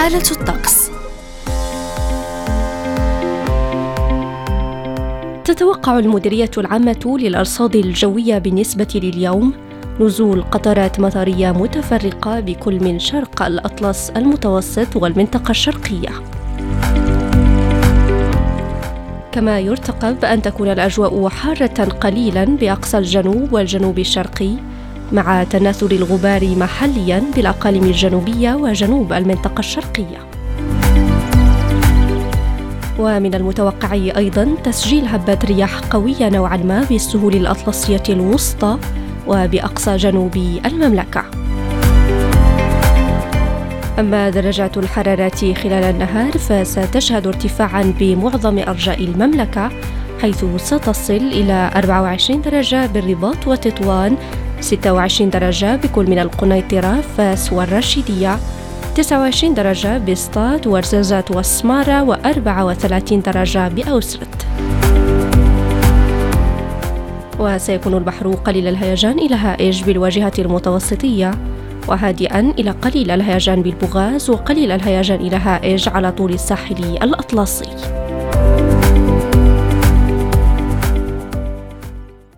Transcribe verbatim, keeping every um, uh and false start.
حالة الطقس. تتوقع المديرية العامة للأرصاد الجوية بالنسبة لليوم نزول قطرات مطرية متفرقة بكل من شرق الأطلس المتوسط والمنطقة الشرقية. كما يرتقب أن تكون الأجواء حارة قليلاً بأقصى الجنوب والجنوب الشرقي، مع تناثر الغبار محلياً بالأقاليم الجنوبية وجنوب المنطقة الشرقية. ومن المتوقع أيضاً تسجيل هبات رياح قوية نوعاً ما بالسهول الأطلسية الوسطى وبأقصى جنوب المملكة. أما درجات الحرارة خلال النهار فستشهد ارتفاعاً بمعظم أرجاء المملكة، حيث ستصل إلى أربعة وعشرين درجة بالرباط وتطوان، ستة وعشرين درجة بكل من القنيطرة، فاس والرشيدية، تسعة وعشرين درجة بسطات ورزازات والسمارة، وأربعة وثلاثين درجة بأوسرت. وسيكون البحر قليل الهيجان إلى هائج بالواجهة المتوسطية، وهادئاً إلى قليل الهيجان بالبوغاز، وقليل الهيجان إلى هائج على طول الساحل الأطلسي.